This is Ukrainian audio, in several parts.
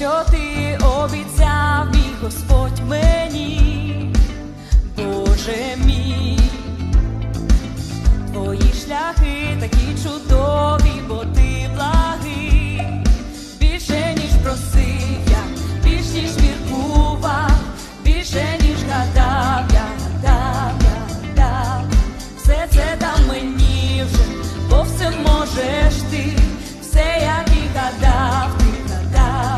що ти обіцяв, мій Господь мені, Боже мій. Твої шляхи такі чудові, бо ти благий. Більше, ніж просив я, більш, ніж міркував, більше, ніж гадав я, гадав. Все це дав мені вже, бо все можеш ти, все, як і гадав, ти гадав.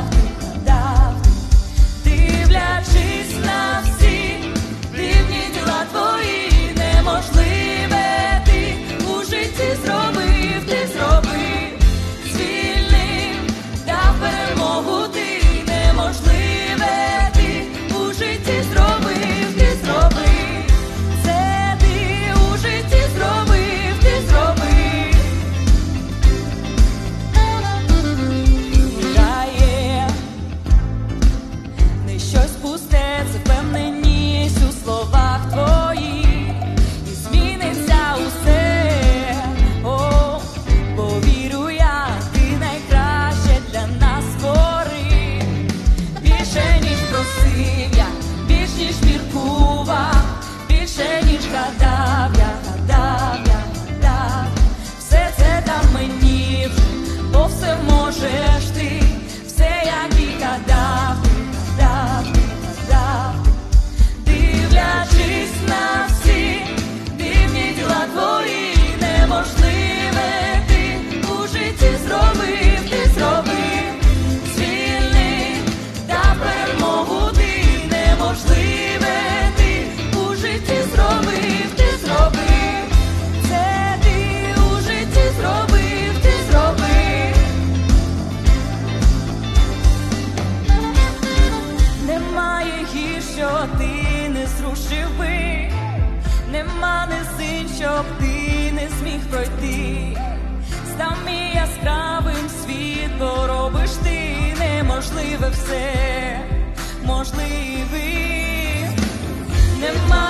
Дивлячись на всі дивні діла твої, неможливе ти у житті зробив, ти зробив, звільнив, дав перемогу ти, неможливе ти у житті зробив, ти зробив, це ти у житті зробив, ти зробив. Грає не щось пусте, це впевненість у словах твоїх, і зміниться усе. О, повірю я, ти найкраще для нас створив. Більше, ніж просив я, більш, ніж міркував, більше, ніж гадав я, гадав. Все це дав мені вже, бо все можеш ти, все, як і гадав, ти гадав. Дивлячись на всі дивні діла твої, неможливе ти у житті зробив, ти зробив, звільнив, дав перемогу ти, неможливе ти у житті зробив, ти зробив, це ти у житті зробив, ти зробив. Немає гір, що ти не зрушив би, нема низин, щоб ти не зміг пройти. Став мій яскравим світ, бо робиш ти неможливе все, можливий. Нема